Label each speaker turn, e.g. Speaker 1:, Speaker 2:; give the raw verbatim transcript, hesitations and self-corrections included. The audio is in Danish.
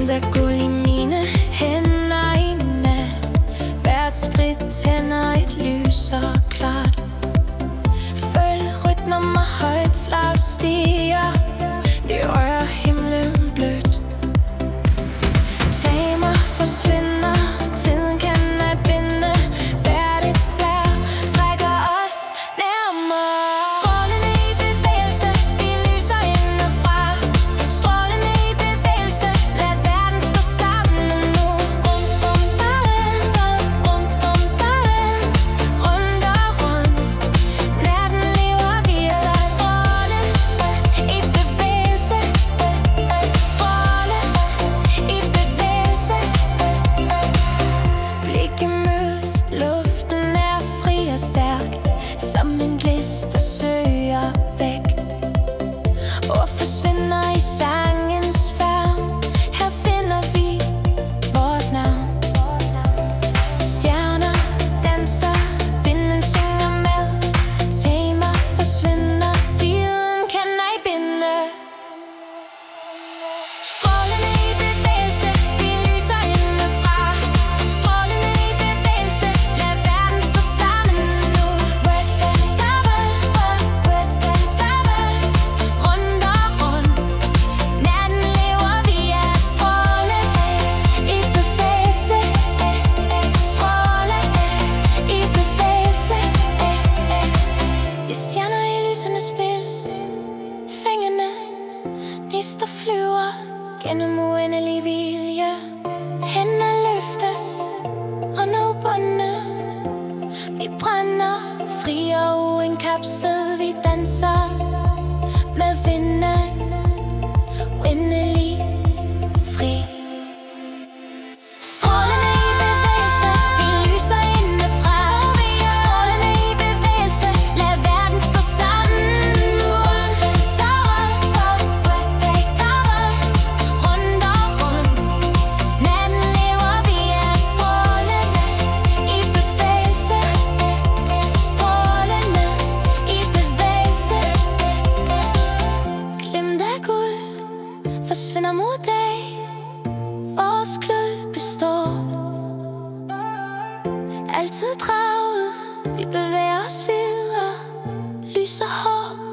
Speaker 1: Glimt af guld i mine hænder i nat. Hvert skridt tænder et lys så klart. Følg rytmen mig højt, flag stiger. Det rører himlen blødt. Tag mig, forsvinder. Tiden kan ej binde. Hvert et slag trækker os nærmere. Strålende i bevægelse, vi lyser indefra. Strålende i bevægelse, lad verden stå sammen nu. Rundt om dig, rundt om dig, rundt og rundt. Natten lever vi så. Strålende i bevægelse, strålende i bevægelse. Blikke mødes, luften er fri og stærk. Som en glis, der søger væk og forsvinder i sangens færd. Her finder vi vores navn. Stjerner danser, vinden synger med. Tag mig, forsvinder, tiden kan ej binde. Strålende i bevægelse, vi lyser indefra. Strålende i bevægelse, lad verden stå sammen nu. Rundt og rundt, natten lever vi er. Strålende i bevægelse, strålende i bevægelse. Vi stjerner i lysernes spil, fængende gnister flyver gennem uendelig vilje. Hænder løftes og nå bunde. Vi brænder fri og uindkapslet. Vi danser med vinden, uendelig fri. Strålende i bevægelse, vi lyser indefra. Strålende i bevægelse, lad verden stå sammen nu. Rundt og rundt, natten lever vi er. Strålende i bevægelse, strålende i bevægelse. Glimt af guld forsvinder mod dag. Vores glød består. Altid draget, vi bevæger os videre. Lys og håb